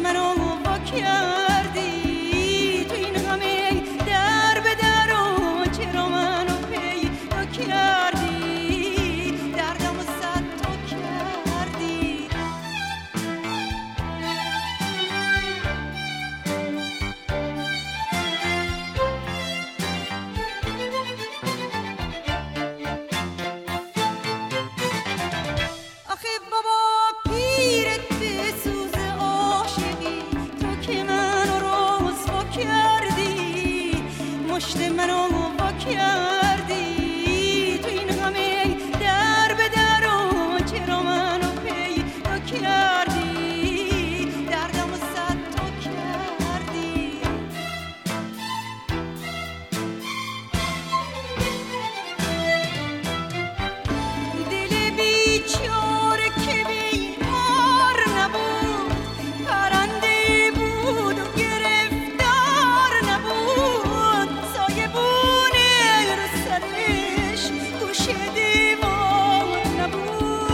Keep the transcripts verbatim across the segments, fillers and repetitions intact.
منو وا کردی تو این همه در به در و چرا منو پیدا کردی دردم و صد تا کردی آخه بابا پیرت بسوز عاشقی تو که منو رسوا کردی مشت منو وا کردی تو این همه در به در و چرا منو پیدا کردی دردم و صد تا کردی دل بیچاره که بیمار نبود پرنده بود و گرفتار نبود سایه بونه رو سرش گوشه دیوار نبود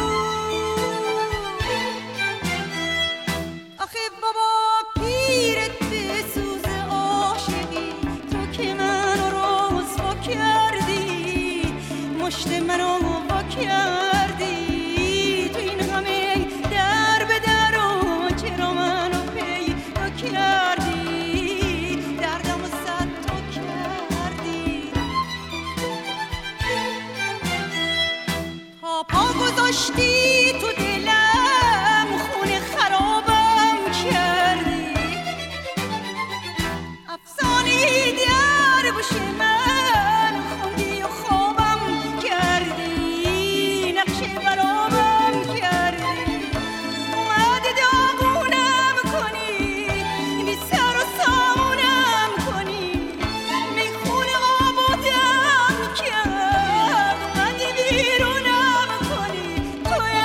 آخه بابا پیرت بسوز عاشقی تو که منو رسوا کردی مشت منو وا کردی تو این همه در به در و چرا منو پیدا کردی دردم و صد تا کردی تا پا گذاشتی تو دلم خونه خرابم کردی افسانه در گوش من خوندی و خوابم کردی نقشه برابم کردی اومدی داغونم کنی بی سر و سامونم کنی میخونه آبادم کرد اومدی بیرونم کنی توی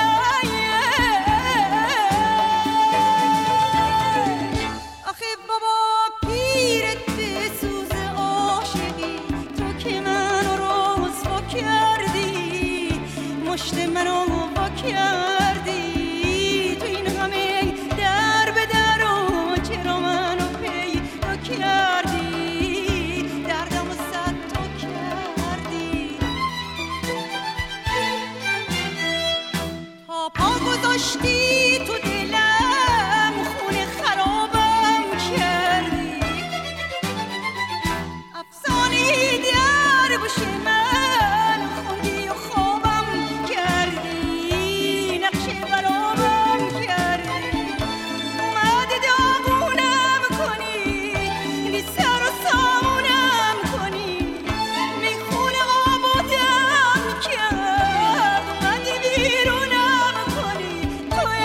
آخه بابا پیرت بسوز عاشقی تو که منو رسوا کردی مشت منو وا کردی تو این همه در به در و چرا منو پیدا کردی دردم و صد تا کردی تا پا گذاشتی تو دلم خونه خرابم کردی افسانه در گوش من خوندی و خوابم کردی نقشه برابم کردی اومدی داغونم کنی بی سر و سامونم کنی میخونه آبادم کرد اومدی بیرونم کنی توی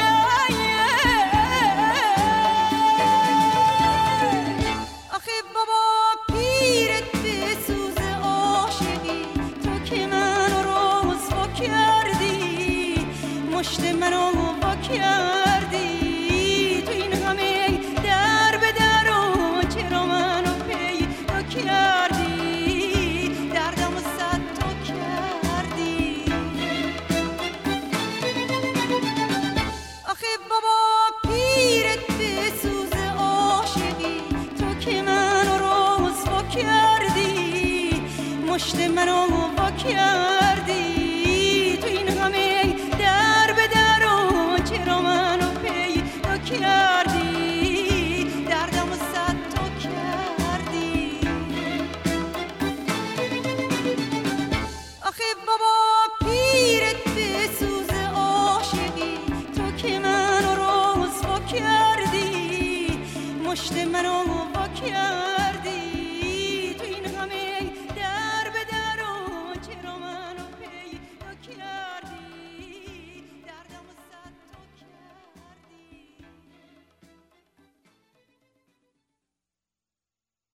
آخه بابا پیرت بسوز عاشقی تو که منو رسوا کردی مشت منو وا کردی تو این همه در به در و چرا منو پیدا کردی دردم و صد تا کردی آخه بابا پیرت بسوز عاشقی تو که منو رسوا کردی مشت منو وا کردی تو این همه در به در و چرا منو پیدا کردی دردم و صد تا کردی آخه بابا پیرت بسوز عاشقی تو که منو رسوا کردی مشت منو وا کردی